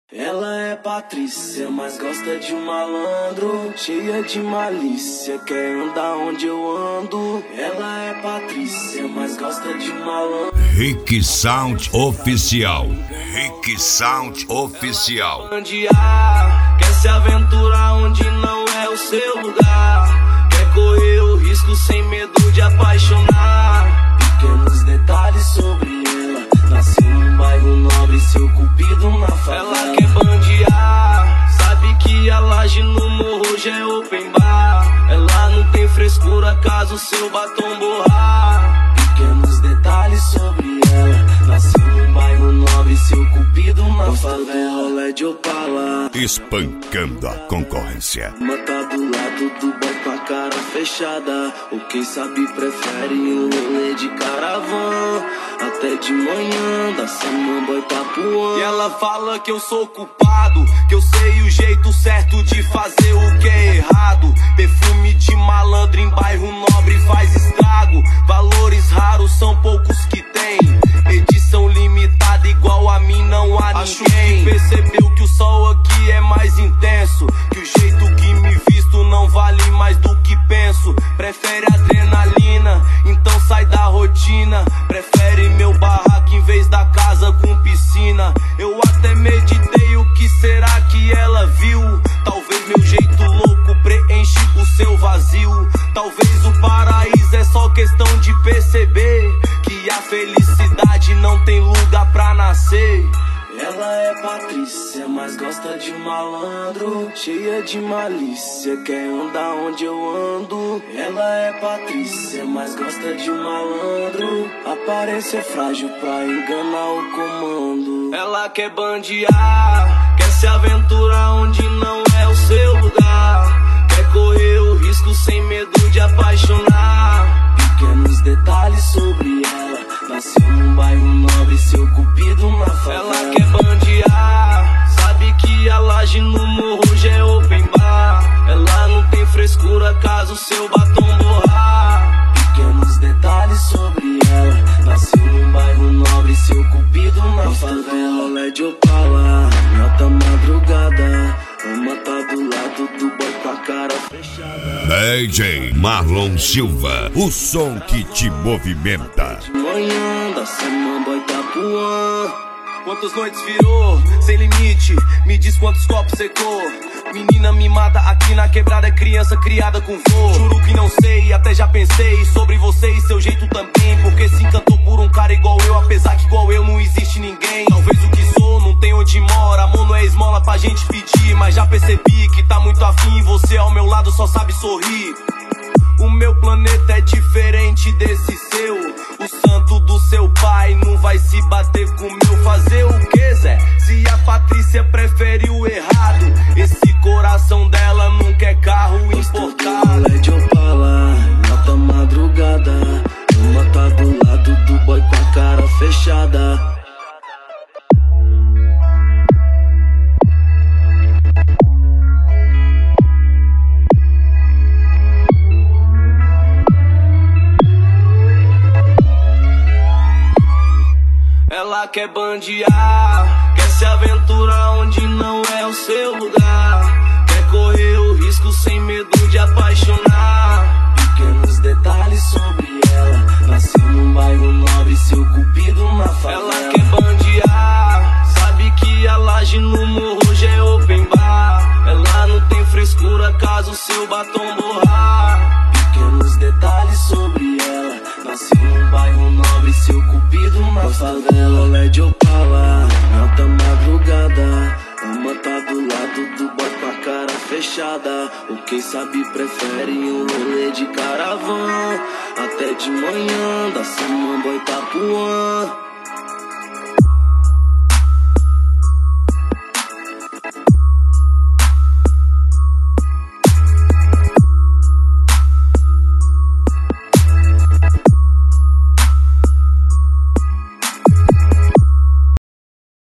Ela é Patrícia, mas gosta de um malandro, cheia de malícia, quer andar onde eu ando. Ela é Patrícia, mas gosta de um malandro. Rick Sound Oficial. Rick Sound Oficial. Quer se aventurar onde não é o seu lugar, quer correr o risco sem medo de apaixonar. Pequenos detalhes sobre ela, nasceu num bairro nobre, seu cupido na favela. Ela quer bandear, sabe que a laje no morro já é open bar. Ela não tem frescura caso seu batom borrar. Pequenos detalhes sobre ela, nasceu num bairro nobre, seu cupido na favela. Rolê de Opala, espancando a concorrência. Mata do lado do boy com a cara fechada, ou quem sabe prefere um rolê de caravana. Até de manhã, da samambaia Itapuã. E ela fala que eu sou culpado, que eu sei o jeito certo de fazer o que é errado. Perfume de malandro em bairro nobre faz estrago. Valores raros são poucos que tem, edição limitada igual a mim não há ninguém. Acho que percebeu que o sol aqui é mais intenso, que o jeito que me visto não vale mais do que penso. Prefere adrenalina, então sai da rotina. Prefere meu barraco em vez da casa com piscina. Eu até meditei o que será que ela viu. Talvez meu jeito louco preenche o seu vazio. Talvez o paraíso é só questão de perceber que a felicidade não tem lugar pra nascer. Ela é Patrícia, mas gosta de um malandro, cheia de malícia, quer andar onde eu ando. Ela é Patrícia, mas gosta de um malandro, aparência frágil pra enganar o comando. Ela quer bandear, quer se aventurar onde não é o seu lugar, quer correr o risco sem medo de apaixonar. Pequenos detalhes sobre ela, nasceu num bairro nobre, seu cupido na favela. Ela quer bandear, sabe que a laje no morro já é open bar. Ela não tem frescura caso seu batom borrar. Pequenos detalhes sobre ela, nasceu num bairro nobre, seu cupido na favela. Rolê de Opala, alta madrugada, ama tá do lado do boy com a cara fechada. DJ Marlon Silva, o som que te movimenta. De manhã, da samambaia Itapuã. Quantas noites virou, sem limite, me diz quantos copos secou. Menina mimada aqui na quebrada, é criança criada com voo. Juro que não sei, até já pensei sobre você e seu jeito também, porque se encantou por um cara igual eu, apesar que igual eu não existe ninguém. Talvez o que sou não tem onde mora, amor não é esmola pra gente pedir, mas já percebi que tá muito afim, você ao meu lado só sabe sorrir. O meu planeta é diferente desse seu, o santo do seu pai não vai se bater com o meu. Fazer o que, Zé? Se a Patrícia prefere o errado, esse coração dela não quer carro importado. Rolê de Opala, alta madrugada, uma tá do lado do boy com a cara fechada. Ela quer bandear, quer se aventurar onde não é o seu lugar, quer correr o risco sem medo de apaixonar. Pequenos detalhes sobre ela, nasceu num bairro nobre, seu cupido na favela. Ela quer bandear, sabe que a laje no morro já é open bar. Ela não tem frescura caso seu batom borrar. Pequenos detalhes sobre ela, nasceu num bairro nobre, seu cupido na favela. Rolê de Opala, alta madrugada, uma tá do lado do boy com a cara fechada, ou quem sabe prefere um rolê de caravana. Até de manhã, da samambaia Itapuã.